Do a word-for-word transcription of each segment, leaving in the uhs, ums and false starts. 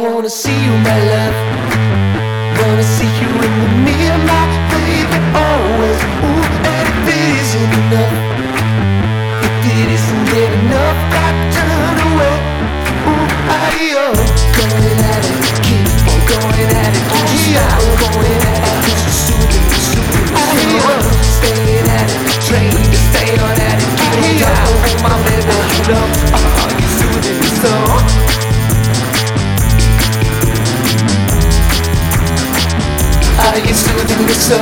wanna see you, my love. Wanna see you with me, my baby, always. Ooh, and if it isn't enough, if it isn't enough, I turn away. Ooh, I am going at it, keep on going at it, don't you stop going at it, 'cause you're soothing me, soothing me. I am staying at it, trained to stay on at it, keep on down, oh my baby, you know, uh, you're soothing me so. Are you soothing me so?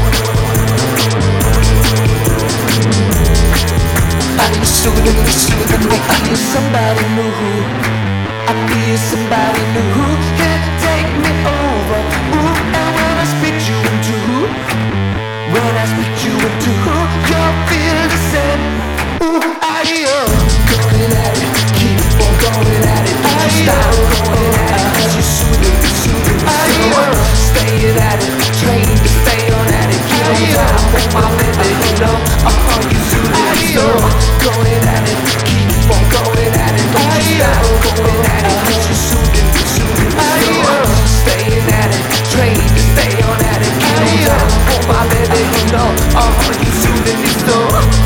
Are you soothing me, soothing me? I need somebody new. I feel somebody new who can take me over. Ooh, and when I spit you into, when I spit you into, you'll feel the same. Ooh, I am going at it, keep on going at it, don't you stop going at it, 'cause you're soothing me, soothing me. I am staying at it, trained to stay on at it, keep on down, oh my baby, you know, uh-huh, you soothing me so. Going at it, keep on going at it, don't you stop going at it, 'cause you're soothing me, soothing me so. Staying at it, trained to stay on at it, keep on down, oh my baby, you know, uh-huh, you soothing me so.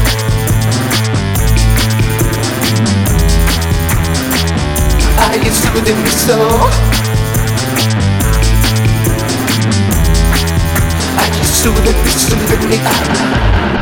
Are you soothing me so? Are you soothing me, soothing me?